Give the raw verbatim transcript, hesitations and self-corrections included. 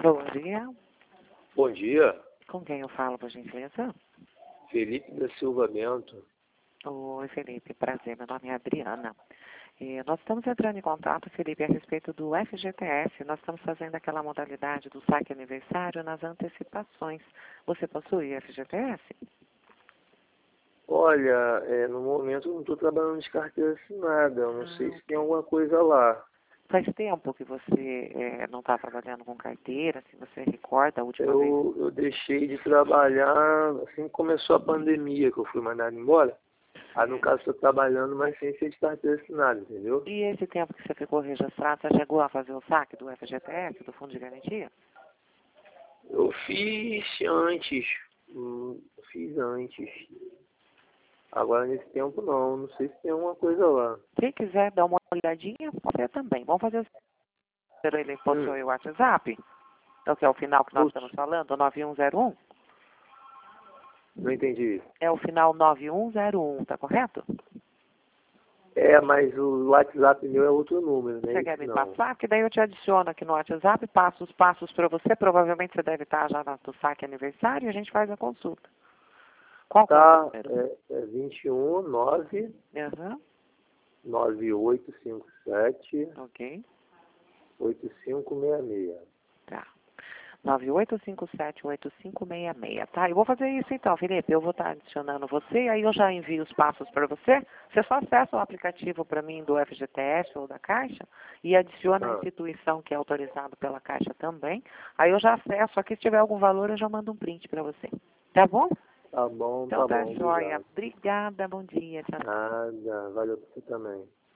Bom dia. Bom dia, Com quem eu falo, por gentileza? Felipe da Silva Bento. Oi, Felipe. Prazer. Meu nome é Adriana. E nós estamos entrando em contato, Felipe, a respeito do F G T S. Nós estamos fazendo aquela modalidade do saque aniversário nas antecipações. Você possui F G T S? Olha, é, no momento eu não estou trabalhando de carteira assinada, eu não Ah, sei se tem alguma coisa lá. Faz tempo que você eh, não está trabalhando com carteira, se você recorda a última vez? Eu, eu deixei de trabalhar assim que começou a pandemia, que eu fui mandado embora. Aí no caso estou trabalhando, mas sem ser de carteira assinada, entendeu? E esse tempo que você ficou registrado, você chegou a fazer o saque do F G T S, do Fundo de Garantia? Eu fiz antes, hum, eu fiz antes. Agora nesse tempo não, não sei se tem alguma coisa lá. Se quiser dar uma olhadinha, pode ser também. Vamos fazer o seguinte, ele Hum, possui o WhatsApp, então, que é o final que nós putz, estamos falando, o nove um zero um. não entendi. É o final nove um zero um, tá correto? É, mas o WhatsApp meu é outro número, não é Você quer esse me não. passar? Que daí eu te adiciono aqui no WhatsApp, passo os passos para você. Provavelmente você deve estar já no saque aniversário e a gente faz a consulta. Qual que é o Tá, número? é, é vinte e um, nove, Aham, nove oito cinco sete, ok. oito cinco seis seis. Tá. nove oito cinco sete oito cinco seis seis, tá? Eu vou fazer isso então, Felipe. Eu vou estar adicionando você, aí eu já envio os passos para você. Você só acessa o aplicativo para mim do F G T S ou da Caixa e adiciona a Ah, instituição que é autorizado pela Caixa também. Aí eu já acesso aqui, se tiver algum valor, eu já mando um print para você. Tá bom? tá bom, Então tá tá bom, joia. obrigado. Obrigada, bom dia. Tchau. Nada, valeu pra você também.